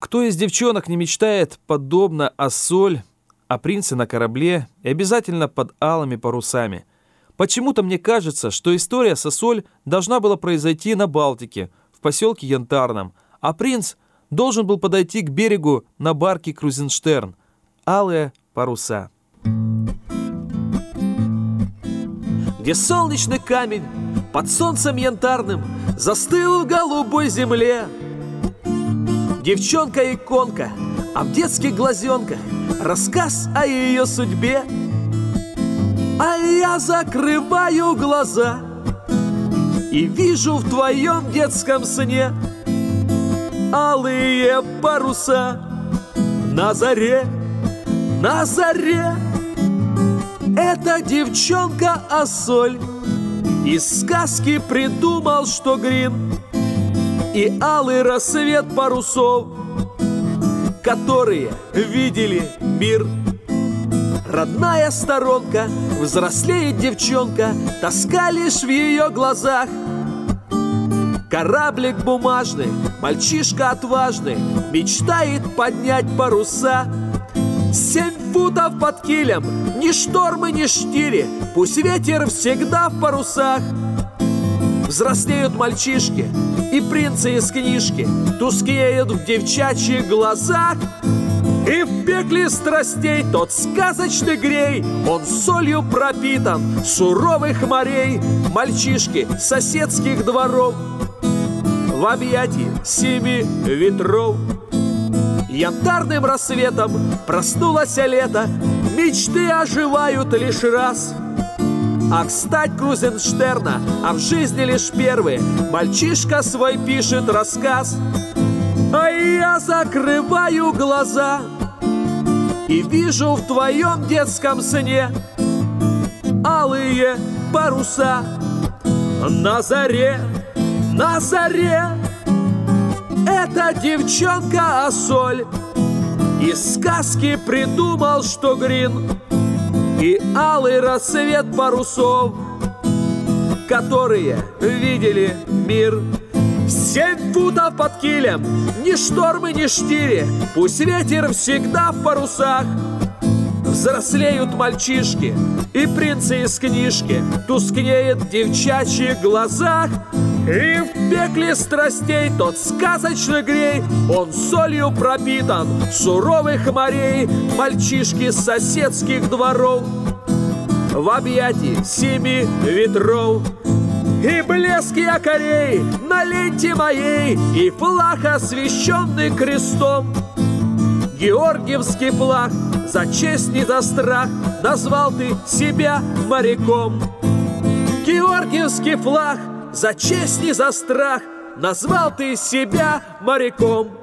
Кто из девчонок не мечтает, подобно Ассоль, о принце на корабле и обязательно под алыми парусами? Почему-то мне кажется, что история с Ассоль должна была произойти на Балтике, в поселке Янтарном, а принц должен был подойти к берегу на барке Крузенштерн. Алые паруса. Где солнечный камень под солнцем янтарным застыл в голубой земле. Девчонка-иконка, а в детских глазенках рассказ о ее судьбе. А я закрываю глаза и вижу в твоем детском сне алые паруса на заре, на заре. Это девчонка Ассоль из сказки придумал, что Грин, и алый рассвет парусов, которые видели мир. Родная сторонка, взрослеет девчонка, тоска лишь в ее глазах. Кораблик бумажный, мальчишка отважный, мечтает поднять паруса. 7 футов под килем, ни штормы, ни штири, пусть ветер всегда в парусах. Взрослеют мальчишки и принцы из книжки, тускнеют в девчачьих глазах. И в пекле страстей тот сказочный грей, он солью пропитан суровых морей. Мальчишки соседских дворов в объятии 7 ветров. Янтарным рассветом проснулось лето, мечты оживают лишь раз. Ах, стать Крузенштерна, а в жизни лишь первый мальчишка свой пишет рассказ. А я закрываю глаза и вижу в твоем детском сне алые паруса на заре, на заре. Это девчонка Ассоль из сказки придумал, что Грин, и алый рассвет парусов, которые видели мир. 7 футов под килем, ни штормы, ни штири, пусть ветер всегда в парусах. Взрослеют мальчишки и принцы из книжки, тускнеет в девчачьих глазах. И в пекле страстей тот сказочный грей, он солью пропитан суровых морей. Мальчишки соседских дворов в объятии 7 ветров. И блеск якорей на ленте моей, и флаг, освященный крестом. Георгиевский флаг за честь и за страх, назвал ты себя моряком. Георгиевский флаг за честь и за страх, назвал ты себя моряком.